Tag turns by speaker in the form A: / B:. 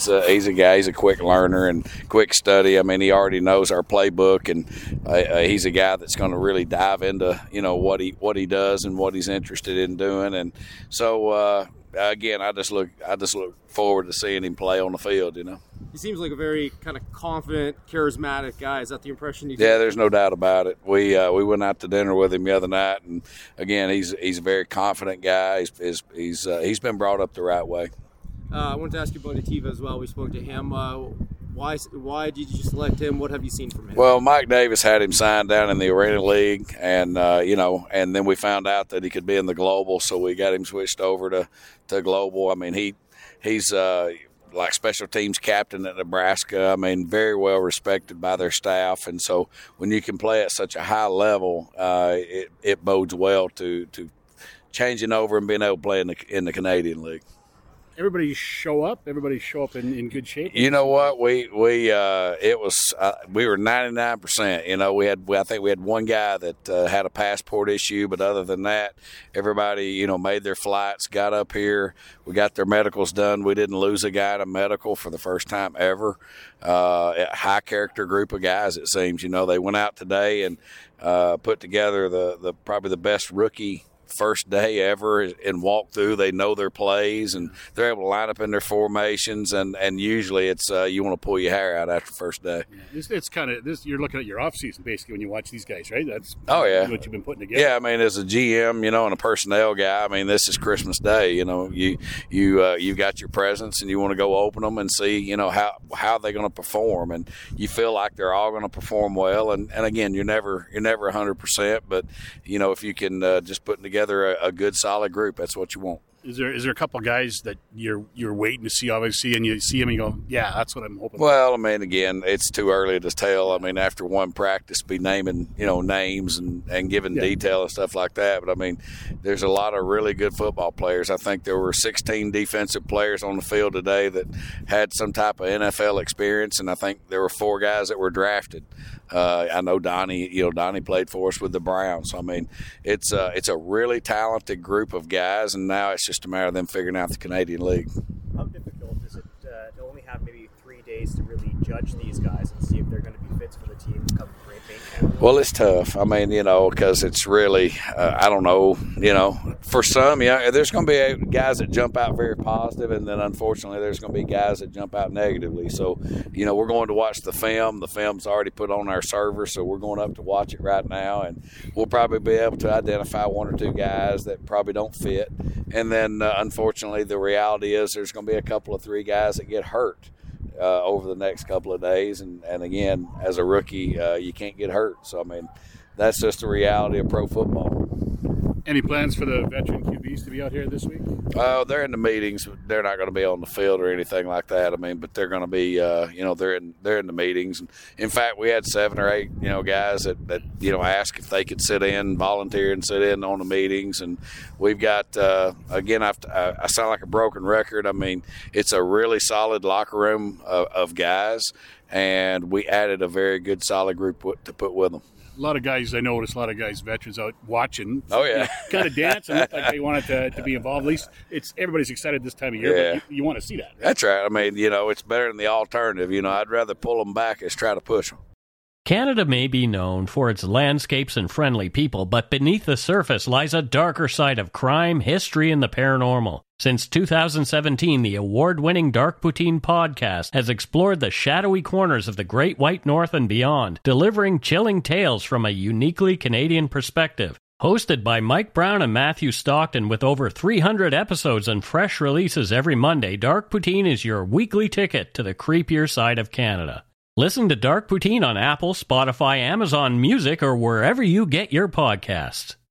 A: he's a guy. He's a quick learner and quick study. I mean, he already knows our playbook, and he's a guy that's going to really dive into what he does and what he's interested in doing. And so again, I just look forward to seeing him play on the field.
B: He seems like a very kind of confident, charismatic guy. Is that the impression you get?
A: Yeah, there's no doubt about it. We went out to dinner with him the other night, and again, he's a very confident guy. He's been brought up the right way.
B: I wanted to ask you about Atiba as well. We spoke to him. Why did you select him? What have you seen from him?
A: Well, Mike Davis had him signed down in the Arena League, and and then we found out that he could be in the Global, so we got him switched over to Global. I mean, he's like special teams captain at Nebraska. I mean, very well respected by their staff, and so when you can play at such a high level, it bodes well to changing over and being able to play in the Canadian League.
C: Everybody show up in good shape.
A: You know what? We were 99%. I think we had one guy that had a passport issue, but other than that, everybody made their flights, got up here. We got their medicals done. We didn't lose a guy to medical for the first time ever. A high character group of guys, it seems. They went out today and put together the probably the best rookie first day ever in walkthrough. They know their plays, and they're able to line up in their formations, and usually it's you want to pull your hair out after first day.
C: Yeah, it's kind of this. You're looking at your off season basically when you watch these guys, right? That's
A: what
C: you've been putting together.
A: Yeah, I mean, as a GM, and a personnel guy, I mean, this is Christmas Day. You got your presents, and you want to go open them and see how they're going to perform, and you feel like they're all going to perform well. And again, you're never 100%, but if you can just put together a good solid group, that's what you want.
C: Is there a couple of guys that you're waiting to see, obviously, and you see them and you go, yeah, that's what I'm hoping for?
A: Well, I mean, again, it's too early to tell. I mean, after one practice, be naming names and giving detail and stuff like that. But I mean, there's a lot of really good football players. I think there were 16 defensive players on the field today that had some type of NFL experience, and I think there were 4 guys that were drafted. I know Donnie played for us with the Browns. So, I mean, it's a really talented group of guys, and now it's just a matter of them figuring out the Canadian League.
D: How difficult is it to only have maybe 3 days to really judge these guys and see if they're going to be fits for the team come training camp?
A: Well, it's tough. I mean, because it's really, I don't know, for some, there's going to be guys that jump out very positive, and then unfortunately there's going to be guys that jump out negatively. So, we're going to watch the film. The film's already put on our server, so we're going up to watch it right now, and we'll probably be able to identify 1 or 2 guys that probably don't fit. And then, unfortunately, the reality is there's going to be a couple of 3 guys that get hurt over the next couple of days. And again, as a rookie, you can't get hurt. So, I mean, that's just the reality of pro football.
C: Any plans for the veteran QBs to be out here this week?
A: They're in the meetings. They're not going to be on the field or anything like that. I mean, but they're going to be, they're in the meetings. In fact, we had 7 or 8, guys that asked if they could sit in, volunteer and sit in on the meetings. And we've got, again, I sound like a broken record. I mean, it's a really solid locker room of guys, and we added a very good, solid group to put with them.
C: A lot of guys, I noticed, veterans out watching.
A: Oh, yeah.
C: Kind of dancing, like they wanted to be involved. At least everybody's excited this time of year,
A: yeah.
C: But you want to see that. Right?
A: That's right. I mean, it's better than the alternative. I'd rather pull them back as try to push them.
E: Canada may be known for its landscapes and friendly people, but beneath the surface lies a darker side of crime, history, and the paranormal. Since 2017, the award-winning Dark Poutine podcast has explored the shadowy corners of the Great White North and beyond, delivering chilling tales from a uniquely Canadian perspective. Hosted by Mike Brown and Matthew Stockton with over 300 episodes and fresh releases every Monday, Dark Poutine is your weekly ticket to the creepier side of Canada. Listen to Dark Poutine on Apple, Spotify, Amazon Music, or wherever you get your podcasts.